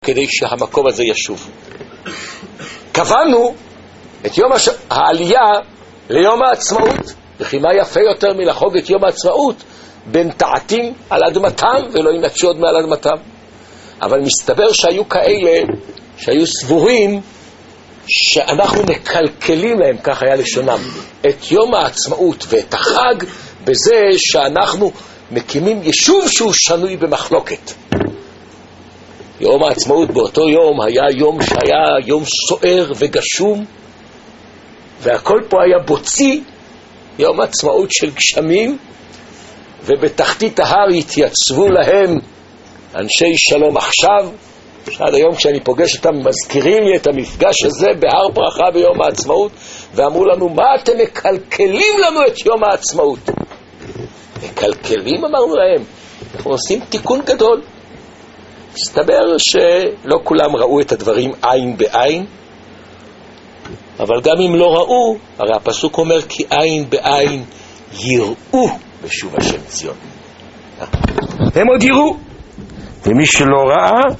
כדי שהמקום הזה ישוב. קבענו את יום העלייה ליום העצמאות, וכי מה יפה יותר מלחוג את יום העצמאות בין תעתים על אדמתם ולא ינקשו עוד מעל אדמתם. אבל מסתבר שהיו כאלה שהיו סבורים שאנחנו מקלקלים להם, כך היה לשונם, את יום העצמאות ואת החג בזה שאנחנו מקימים יישוב שהוא שנוי במחלוקת. יום העצמאות באותו יום היה יום שהיה יום סוער וגשום, והכל פה היה בוצי, יום עצמאות של גשמים, ובתחתית ההר התייצבו להם אנשי שלום עכשיו, שעד היום כשאני פוגש אותם מזכירים לי את המפגש הזה בהר ברכה ביום העצמאות, ואמרו לנו, מה אתם מקלקלים לנו את יום העצמאות? מקלקלים, אמרנו להם, אנחנו עושים תיקון גדול. מסתבר שלא כולם ראו את הדברים עין בעין, אבל גם אם לא ראו, הרי הפסוק אומר כי עין בעין יראו בשוב השם ציון. הם עוד יראו, ומי שלא ראה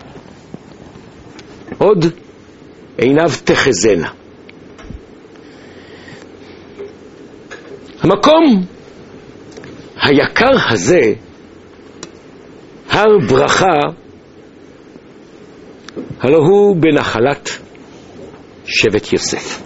עוד עיניו תחזנה. המקום היקר הזה, הר ברכה, הלא הוא בנחלת שבט יוסף.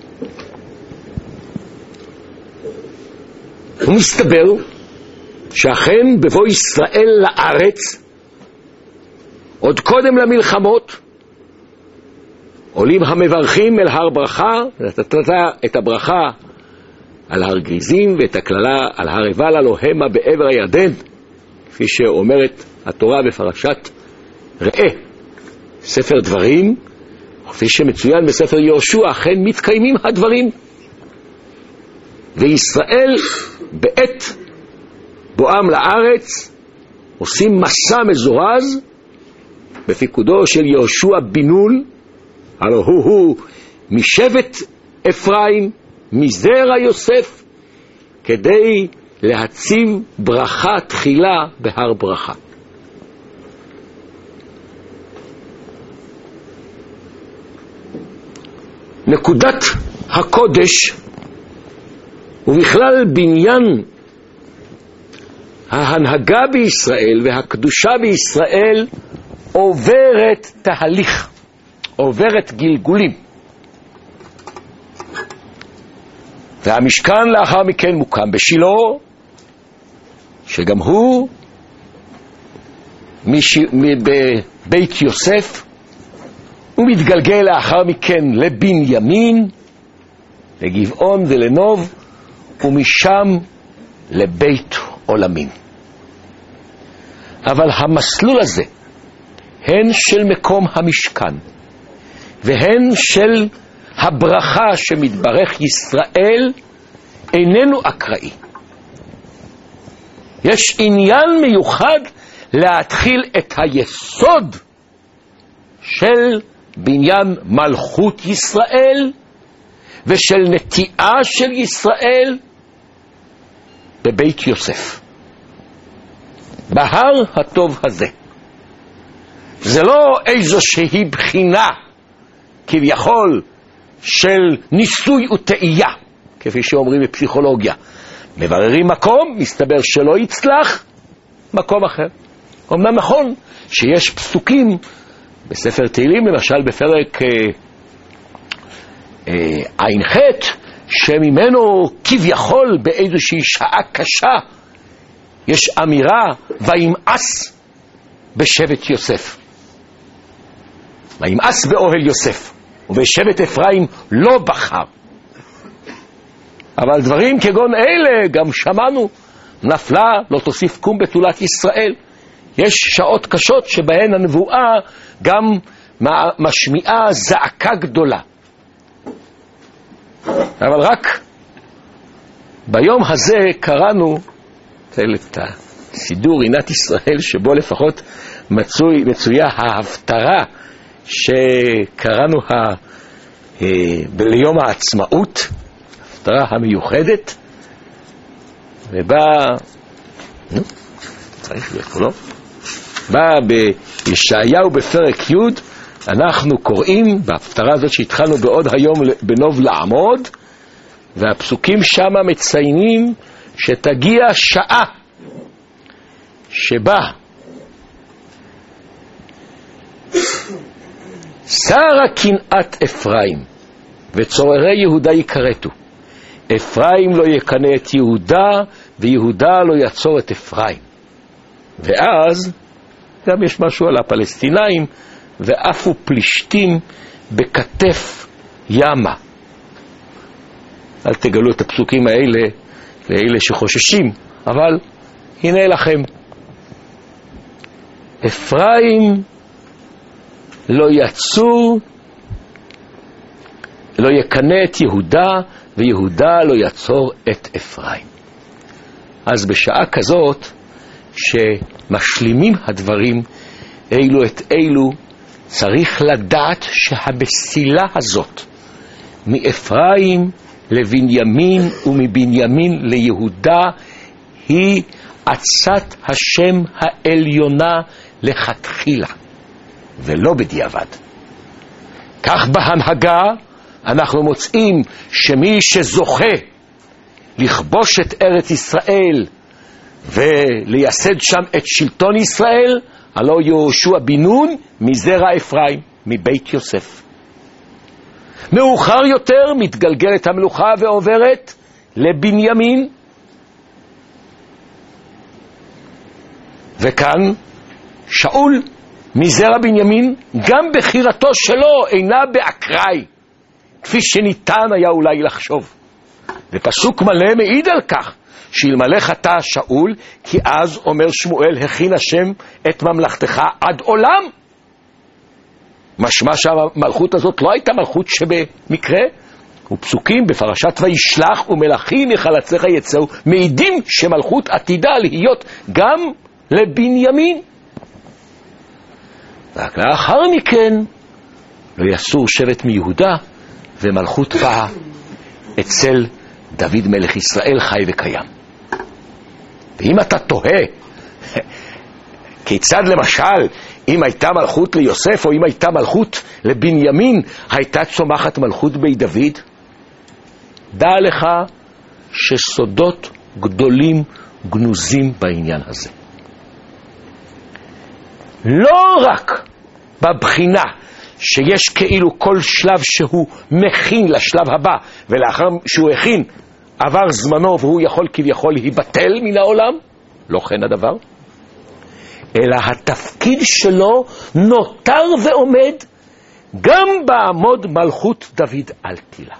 ומסתבר שאכן בבוא ישראל לארץ, עוד קודם למלחמות, עולים המברכים אל הר ברכה, את הברכה על הר גריזים ואת הכללה על הר עיבל אלוהימה בעבר הירדן, כפי שאומרת התורה בפרשת ראה, ספר דברים, כפי שמצוין בספר יהושע, אכן מתקיימים הדברים. וישראל בעת בואם לארץ עושים מסע מזורז בפיקודו של יהושע בן נון, הלא הוא משבט אפרים, מזרע יוסף, כדי להציב ברכה תחילה בהר ברכה. נקודת הקודש ובכלל בניין ההנהגה בישראל והקדושה בישראל עוברת תהליך, עוברת גלגולים. והמשכן לאחר מכן מוקם בשילה, שגם הוא בבית יוסף, הוא מתגלגל לאחר מכן לבנימין, לגבעון ולנוב, ומשם לבית עולמין. אבל המסלול הזה, הן של מקום המשכן והן של הברכה שמתברך ישראל, איננו אקראי. יש עניין מיוחד להתחיל את היסוד של בניין מלכות ישראל ושל נטיעה של ישראל בבית יוסף, בהר הטוב הזה. זה לא איזושהי בחינה כביכול של ניסוי וטעייה, כפי שאומרים בפסיכולוגיה. מבררים מקום, מסתבר שלא יצלח, מקום אחר. אומנם נכון שיש פסוקים בספר תהילים, למשל בפרק עין ח', שממנו כביכול באיזושהי שעה קשה יש אמירה וימאס בשבט יוסף, וימאס באוהל יוסף, ובשבט אפרים לא בחר. אבל דברים כגון אלה גם שמענו, נפלה לא תוסיף קום בתולת ישראל. יש שעות קשות שבהן הנבואה גם משמיעה זעקה גדולה. אבל רק ביום הזה קראנו את הסידור עינת ישראל, שבו לפחות מצויה ההפטרה שקראנו ליום העצמאות, ההפטרה המיוחדת, ובה צריך להיות פה, לא? בישעיהו בפרק י' אנחנו קוראים בהפטרה הזאת שהתחלנו בעוד היום בנוב לעמוד, והפסוקים שמה מציינים שתגיע שעה שבה שרה קנאת אפרים וצוררי יהודה יכרתו. אפרים לא יקנה את יהודה ויהודה לא יצור את אפרים. ואז גם יש משהו על הפלסטינאים, ואפו פלישתים בכתף ימה. אל תגלו את הפסוקים האלה לאלה שחוששים, אבל הנה לכם. אפרים לא יצור, לא יקנה את יהודה ויהודה לא יצור את אפרים. אז בשעה כזאת שמשלימים הדברים אילו את אילו, צריך לדעת שהמסילה הזאת מאפרים לבנימין ומבנימין ליהודה היא עצת השם העליונה לכתחילה ולא בדיעבד. כך בהנהגה אנחנו מוצאים שמי שזוכה לכבוש את ארץ ישראל ולייסד שם את שלטון ישראל, הלא יהושע בן נון מזרע אפרים, מבית יוסף. מאוחר יותר מתגלגלת המלוכה ועוברת לבנימין, וכאן שאול מזרע בנימין, גם בחירתו שלו אינה באקראי, כפי שניתן היה אולי לחשוב. ופסוק מלא מעיד על כך, שאלמלא חטא שאול, כי אז אומר שמואל, הכין השם את ממלכתך עד עולם. משמע שהמלכות הזאת לא הייתה מלכות שבמקרה, ופסוקים בפרשת וישלח ומלכים מחלציך יצאו מעידים שמלכות עתידה להיות גם לבנימין. רק לאחר מכן לא יסור שבט מיהודה, ומלכות באה אצל דוד מלך ישראל חי וקיים. ואם אתה תוהה כיצד למשל אם הייתה מלכות ליוסף או אם הייתה מלכות לבנימין הייתה צומחת מלכות בי דוד, דע לך שסודות גדולים גנוזים בעניין הזה. לא רק בבחינה שיש כאילו כל שלב שהוא מכין לשלב הבא, ולאחר שהוא הכין עבר זמנו והוא יכול כביכול להיבטל מן העולם, לא כן הדבר, אלא התפקיד שלו נותר ועומד גם בעמוד מלכות דוד על תילה.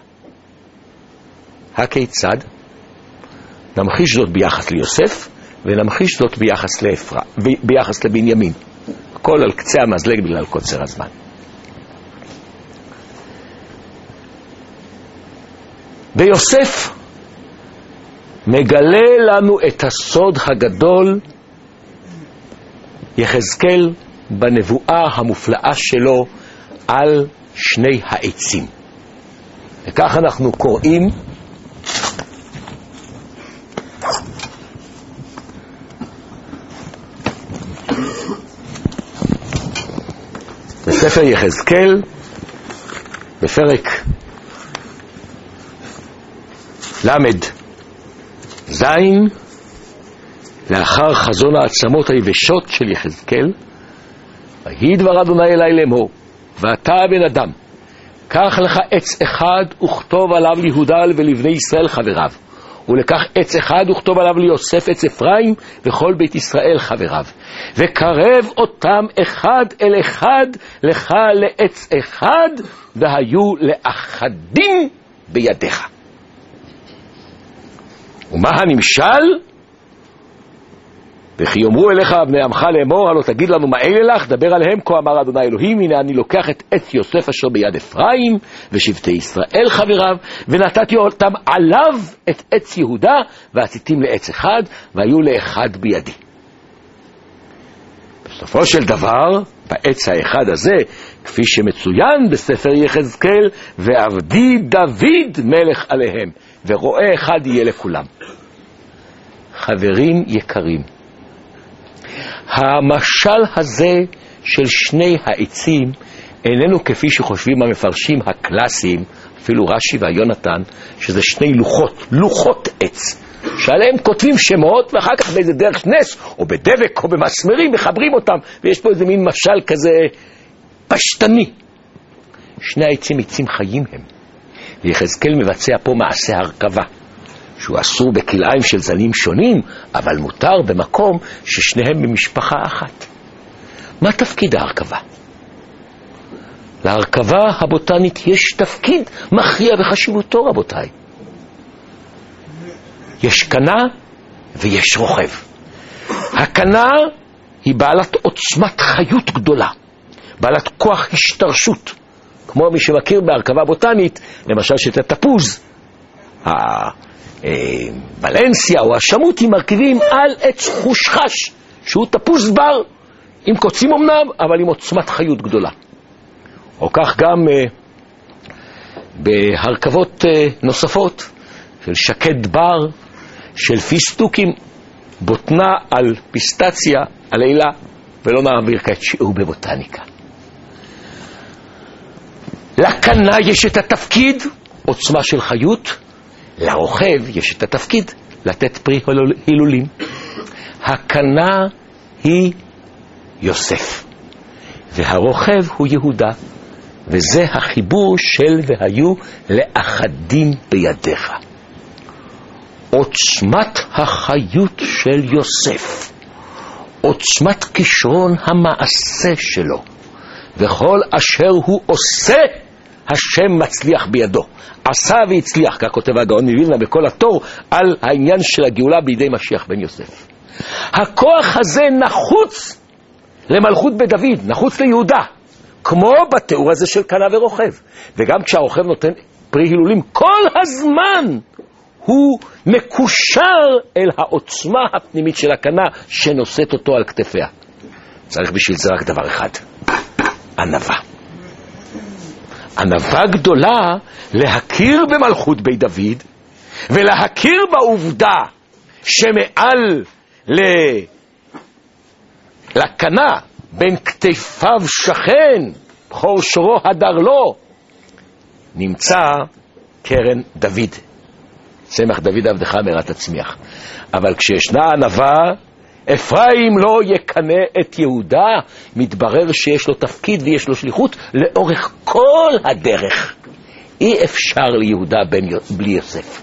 הכיצד? נמחיש זאת ביחס ליוסף ונמחיש זאת ביחס לבנימין. הכל על קצה המזלג בגלל קוצר הזמן. ויוסף מגלה לנו את הסוד הגדול, יחזקאל בנבואה המופלאה שלו על שני העצים. וכך אנחנו קוראים בספר יחזקאל בפרק למד זין, לאחר חזון העצמות היבשות של יחזקאל, ויהי דבר אדוני אלי לאמור, ואתה בן אדם, קח לך עץ אחד וכתוב עליו ליהודה ולבני ישראל חבריו, ולקח עץ אחד וכתוב עליו ליוסף עץ אפרים וכל בית ישראל חבריו, וקרב אותם אחד אל אחד לך לעץ אחד, והיו לאחדים בידיך. ומה הנמשל? וכי יאמרו אליך בני עמך לאמור, הלא תגיד לנו מה אלה לך, דבר עליהם כה אמר אדוני אלוהים, הנה אני לוקח את עץ יוסף אשר ביד אפרים ושבטי ישראל חבריו, ונתתי אותם עליו את עץ יהודה, ועשיתים לעץ אחד, והיו לאחד בידי. בסופו של דבר, בעץ האחד הזה, כפי שמצוין בספר יחזקאל, ועבדי דוד מלך עליהם, ורואה אחד יהיה לכולם. חברים יקרים, המשל הזה של שני העצים איננו כפי שחושבים המפרשים הקלאסיים, אפילו רש"י והיונתן, שזה שני לוחות עץ, שעליהם כותבים שמות, ואחר כך באיזה דרך נס, או בדבק, או במסמרים, מחברים אותם, ויש פה איזה מין משל כזה פשטני. שני העצים עצים חיים הם. ויחזקאל מבצע פה מעשה הרכבה, שהוא אסור בכלאיים של זנים שונים, אבל מותר במקום ששניהם ממשפחה אחת. מה תפקיד ההרכבה? להרכבה הבוטנית יש תפקיד מכריע בחשיבותו, רבותיי. יש קנה ויש רוכב. הקנה היא בעלת עוצמת חיות גדולה, בעלת כוח השתרשות, כמו מי שמכיר בהרכבה בוטנית, למשל שאת התפוז, הוולנסיה או השמוטי מרכיבים על עץ חושחש, שהוא תפוז בר, עם קוצים אמנם, אבל עם עוצמת חיות גדולה. או כך גם בהרכבות נוספות, של שקד בר, של פיסטוקים, בוטנה על פיסטציה, על לילה, ולא נעביר כעת שיעור בבוטניקה. לקנה יש את התפקיד, עוצמה של חיות, לרוכב יש את התפקיד, לתת פרי הילולים. הקנה היא יוסף, והרוכב הוא יהודה, וזה החיבור של והיו לאחדים בידיך. עוצמת החיות של יוסף, עוצמת כישרון המעשה שלו, וכל אשר הוא עושה, השם מצליח בידו. עשה והצליח, כך כותב הגאון מווילנה בכל התור, על העניין של הגאולה בידי משיח בן יוסף. הכוח הזה נחוץ למלכות בדוד, נחוץ ליהודה, כמו בתיאור הזה של קנה ורוכב. וגם כשהרוכב נותן פרי הילולים, כל הזמן הוא מקושר אל העוצמה הפנימית של הקנה שנושאת אותו על כתפיה. צריך בשביל זה רק דבר אחד, ענווה. ענווה גדולה להכיר במלכות בית דוד, ולהכיר בעובדה שמעל לקנה בין כתפיו שכן, בחור שורו הדר לו, נמצא קרן דוד. צמח דוד עבדך מרת הצמיח. אבל כשישנה ענווה, אפרים לא יקנה את יהודה, מתברר שיש לו תפקיד ויש לו שליחות לאורך כל הדרך. אי אפשר ליהודה בלי יוסף.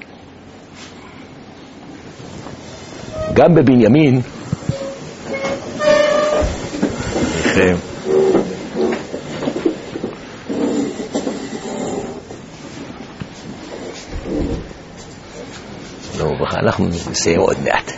גם בבנימין, אנחנו נסיים עוד מעט.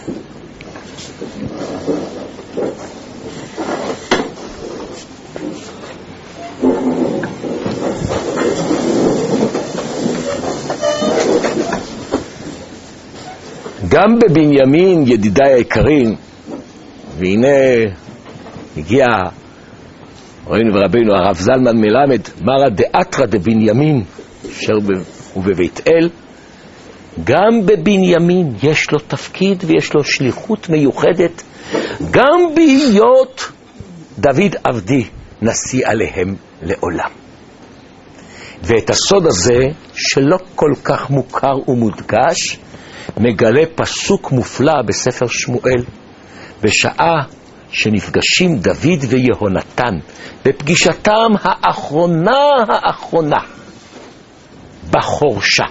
גם בבנימין, ידידיי היקרים, והנה הגיע ראינו ורבינו הרב זלמן מלמד, מרא דאתרא דבנימין, אשר הוא בבית אל. גם בבנימין יש לו תפקיד ויש לו שליחות מיוחדת, גם בהיות דוד עבדי נשיא עליהם לעולם. ואת הסוד הזה, שלא כל כך מוכר ומודגש, מגלה פסוק מופלא בספר שמואל, בשעה שנפגשים דוד ויהונתן בפגישתם האחרונה בחורשה.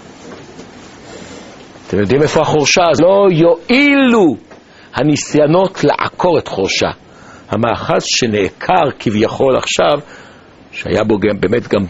אתם יודעים איפה החורשה? אז לא יועילו הניסיונות לעקור את חורשה. המאחז שנעקר כביכול עכשיו, שהיה בו באמת גם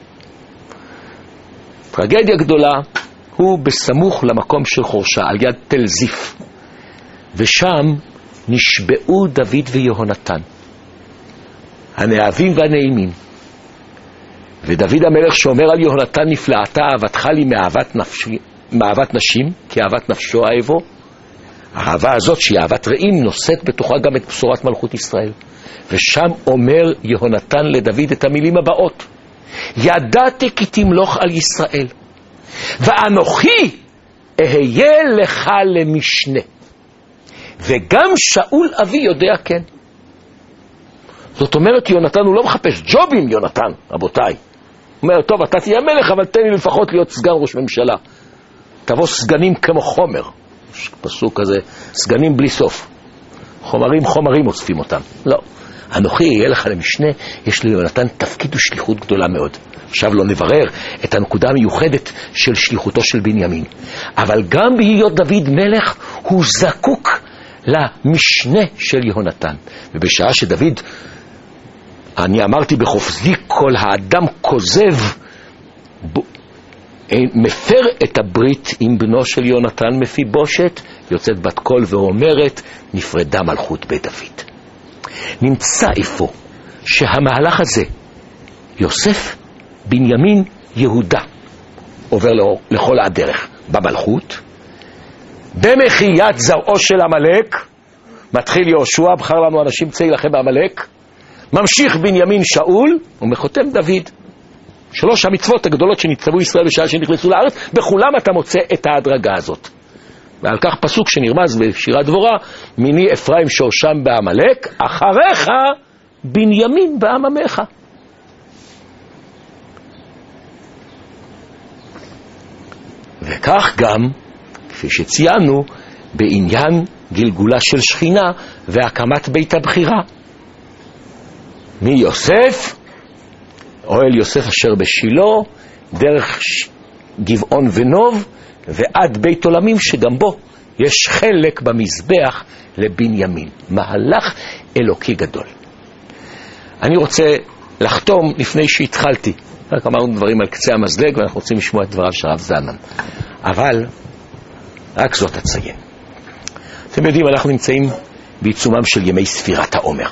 טרגדיה גדולה, הוא בסמוך למקום של חורשה, על יד תל זיף. ושם נשבעו דוד ויהונתן, הנאהבים והנעימים. ודוד המלך שאומר על יהונתן, נפלאתה אהבתך לי מאהבת נשים, כי אהבת נפשו אהבו. האהבה הזאת שהיא אהבת רעים נושאת בתוכה גם את בשורת מלכות ישראל. ושם אומר יהונתן לדוד את המילים הבאות: ידעתי כי תמלוך על ישראל, ואנוכי אהיה לך למשנה. וגם שאול אבי יודע כן. זאת אומרת, יונתן הוא לא מחפש ג'ובים, יונתן, רבותיי. הוא אומר, טוב, אתה תהיה מלך, אבל תן לי לפחות להיות סגן ראש ממשלה. תבוא סגנים כמו חומר. יש פסוק כזה, סגנים בלי סוף. חומרים אוספים אותם. לא. אנוכי יהיה לך למשנה, יש ליונתן תפקיד ושליחות גדולה מאוד. עכשיו לא נברר את הנקודה המיוחדת של שליחותו של בנימין. אבל גם בהיות דוד מלך, הוא זקוק למשנה של יהונתן. ובשעה שדוד, אני אמרתי בחופזי, כל האדם כוזב, מפר את הברית עם בנו של יהונתן מפיבושת, יוצאת בת קול ואומרת, נפרדה מלכות בית דוד. נמצא איפה שהמהלך הזה, יוסף, בנימין, יהודה, עובר לכל הדרך במלכות, במחיית זרעו של המלך, מתחיל יהושע, בחר לנו אנשים צאי לכם במלך, ממשיך בנימין שאול, ומחותם דוד. 3 המצוות הגדולות שנצטוו ישראל בשעה שנכנסו לארץ, בכולם אתה מוצא את ההדרגה הזאת. ועל כך פסוק שנרמז בשירת דבורה, מיני אפרים שורשם בעמלק, אחריך בנימין בעממך. וכך גם, כפי שציינו, בעניין גלגולה של שכינה והקמת בית הבחירה. מיוסף, אוהל יוסף אשר בשילו, דרך גבעון ונוב, ועד בית עולמים שגם בו יש חלק במזבח לבנימין. מהלך אלוקי גדול. אני רוצה לחתום לפני שהתחלתי. רק אמרנו דברים על קצה המזלג ואנחנו רוצים לשמוע את דבריו של הרב זלמן. אבל רק זאת אציין. אתם יודעים, אנחנו נמצאים בעיצומם של ימי ספירת העומר.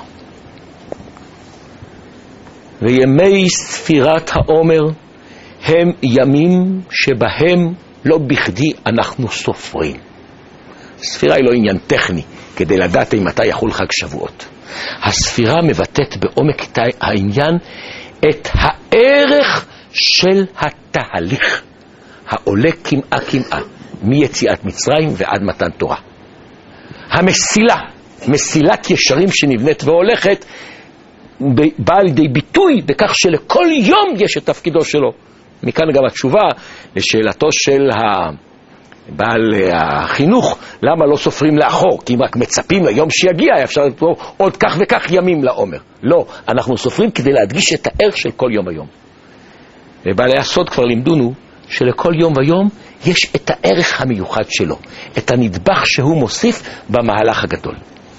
וימי ספירת העומר הם ימים שבהם לא בכדי אנחנו סופרים. הספירה היא לא עניין טכני כדי לדעת מתי יחול חג שבועות. הספירה מבטאת בעומק העניין את הערך של התהליך העולה כמעה מיציאת מצרים ועד מתן תורה. המסילה, מסילת ישרים שנבנית והולכת, באה לידי ביטוי בכך שלכל יום יש את תפקידו שלו. מכאן גם התשובה לשאלתו של בעל החינוך, למה לא סופרים לאחור? כי אם רק מצפים ליום שיגיע, אפשר לתפור עוד כך וכך ימים לעומר. לא, אנחנו סופרים כדי להדגיש את הערך של כל יום ויום. ובעלי הסוד כבר לימדונו שלכל יום ויום יש את הערך המיוחד שלו, את הנדבך שהוא מוסיף במהלך הגדול.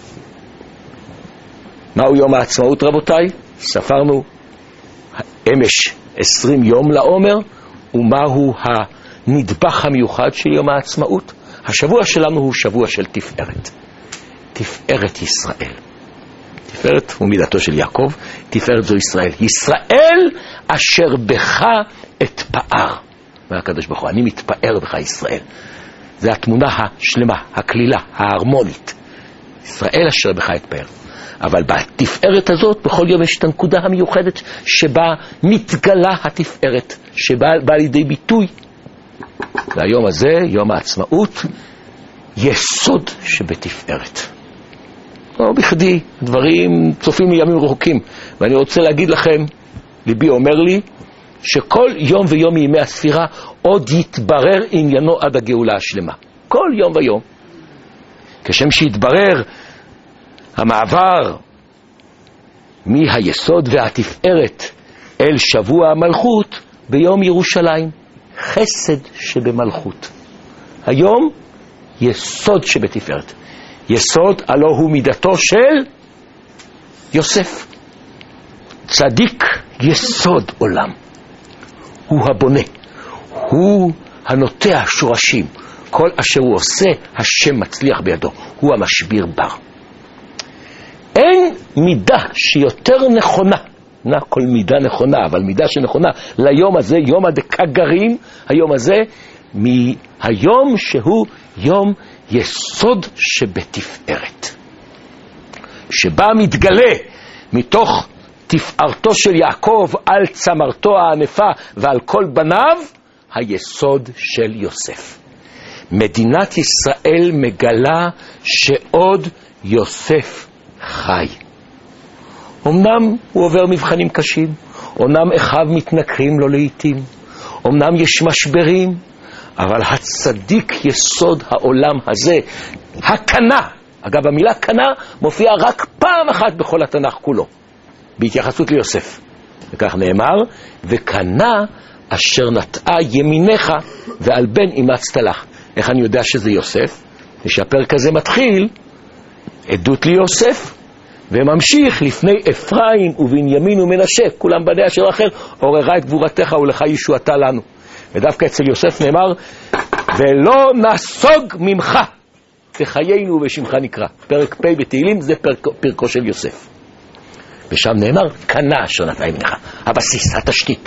מהו יום העצמאות, רבותיי? ספרנו אמש 20 יום לעומר, ומהו הנדבך המיוחד של יום העצמאות? השבוע שלנו הוא שבוע של תפארת. תפארת ישראל. תפארת הוא מידתו של יעקב, תפארת זו ישראל. ישראל אשר בך אתפאר. והקדוש ברוך הוא, אני מתפאר בך ישראל. זה התמונה השלמה, הכלילה, ההרמונית. ישראל אשר בך אתפאר. אבל בתפארת הזאת, בכל יום יש את הנקודה המיוחדת שבה מתגלה התפארת, שבה לידי ביטוי. והיום הזה, יום העצמאות, יסוד שבתפארת. לא בכדי, דברים צופים לימים רחוקים. ואני רוצה להגיד לכם, ליבי אומר לי, שכל יום ויום מימי הספירה עוד יתברר עניינו עד הגאולה השלמה. כל יום ויום. כשם שיתברר המעבר מהיסוד והתפארת אל שבוע המלכות ביום ירושלים. חסד שבמלכות. היום יסוד שבתפארת. יסוד הלא הוא מידתו של יוסף. צדיק יסוד עולם. הוא הבונה. הוא הנוטע שורשים. כל אשר הוא עושה, השם מצליח בידו. הוא המשביר בר. אין מידה שיותר נכונה, כל מידה נכונה, אבל מידה שנכונה ליום הזה, יום הדקגרים, היום הזה, מהיום שהוא יום יסוד שבתפארת. שבה מתגלה מתוך תפארתו של יעקב על צמרתו הענפה ועל כל בניו, היסוד של יוסף. מדינת ישראל מגלה שעוד יוסף חי. אמנם הוא עובר מבחנים קשים, אמנם אחיו מתנכרים לו לעתים, אמנם יש משברים, אבל הצדיק יסוד העולם הזה, הקנה, אגב המילה קנה מופיעה רק פעם אחת בכל התנ"ך כולו, בהתייחסות ליוסף, וכך נאמר, וקנה אשר נטעה ימיניך ועל בן אימצת לך. איך אני יודע שזה יוסף? כשהפרק הזה מתחיל, עדות ליוסף, וממשיך לפני אפרים ובנימין ומנשה, כולם בניה של רחל, עוררה את גבורתך ולך ישועתה לנו. ודווקא אצל יוסף נאמר, ולא נסוג ממך בחיינו ובשמך נקרא. פרק פ' בתהילים זה פרקו של יוסף. ושם נאמר, קנה אשר נטעה ימיניך, הבסיס, התשתית.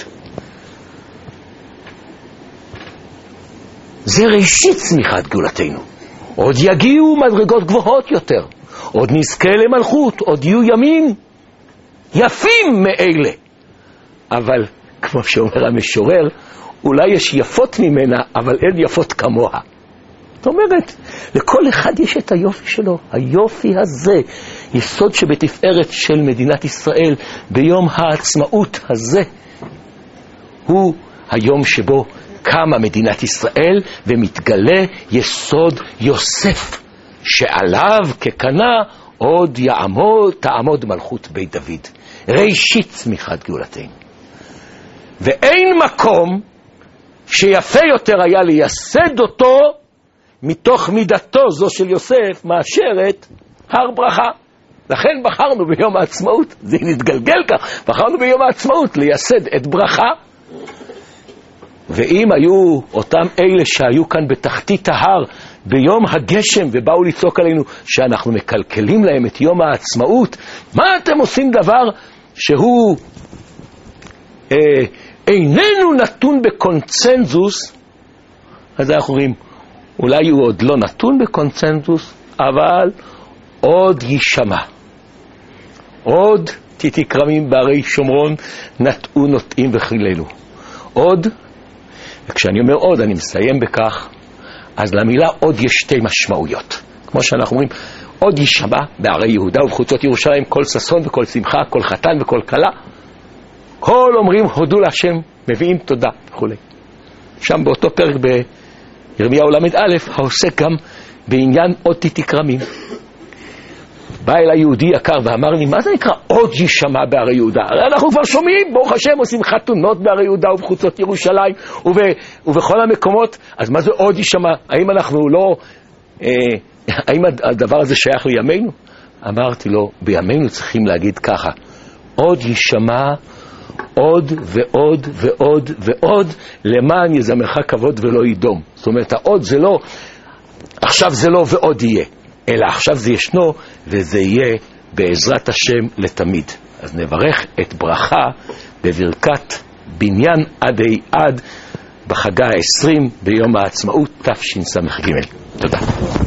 זה ראשית צמיחת גאולתנו. עוד יגיעו מדרגות גבוהות יותר, עוד נזכה למלכות, עוד יהיו ימים יפים מאלה. אבל כמו שאומר המשורר, אולי יש יפות ממנה, אבל אין יפות כמוה. זאת אומרת, לכל אחד יש את היופי שלו. היופי הזה, יסוד שבתפארת של מדינת ישראל, ביום העצמאות הזה, הוא היום שבו קמה מדינת ישראל ומתגלה יסוד יוסף, שעליו כקנה עוד תעמוד מלכות בית דוד. ראשית צמיחת גאולתנו. ואין מקום שיפה יותר היה לייסד אותו מתוך מידתו זו של יוסף מאשר את הר ברכה. לכן בחרנו ביום העצמאות, זה נתגלגל כך, בחרנו ביום העצמאות לייסד את ברכה. ואם היו אותם אלה שהיו כאן בתחתית ההר ביום הגשם ובאו לצעוק עלינו שאנחנו מקלקלים להם את יום העצמאות, מה אתם עושים דבר שהוא איננו נתון בקונצנזוס? אז אנחנו אומרים, אולי הוא עוד לא נתון בקונצנזוס, אבל עוד יישמע. עוד תתקרמים בערי שומרון נטעו נוטעים וחיללו. עוד, וכשאני אומר עוד, אני מסיים בכך, אז למילה עוד יש שתי משמעויות. כמו שאנחנו אומרים, עוד יישמע בערי יהודה ובחוצות ירושלים, כל ששון וכל שמחה, כל חתן וכל כלה. כל אומרים הודו להשם, מביאים תודה וכו'. שם באותו פרק בירמיהו למד א', העוסק גם בעניין עוד תתקרמים. בא אל היהודי יקר ואמר לי, מה זה נקרא עוד יישמע בערי יהודה? הרי אנחנו כבר שומעים, ברוך השם, עושים חתונות בערי יהודה ובחוצות ירושלים ובכל המקומות. אז מה זה עוד יישמע? האם אנחנו לא, האם הדבר הזה שייך לימינו? אמרתי לו, בימינו צריכים להגיד ככה, עוד יישמע עוד ועוד ועוד ועוד, למען יזמרך כבוד ולא ידום. זאת אומרת, העוד זה לא, עכשיו זה לא ועוד יהיה, אלא עכשיו זה ישנו וזה יהיה בעזרת השם לתמיד. אז נברך את ברכה בברכת בניין עדי עד בחגה ה-20 ביום העצמאות תשס"ג. תודה.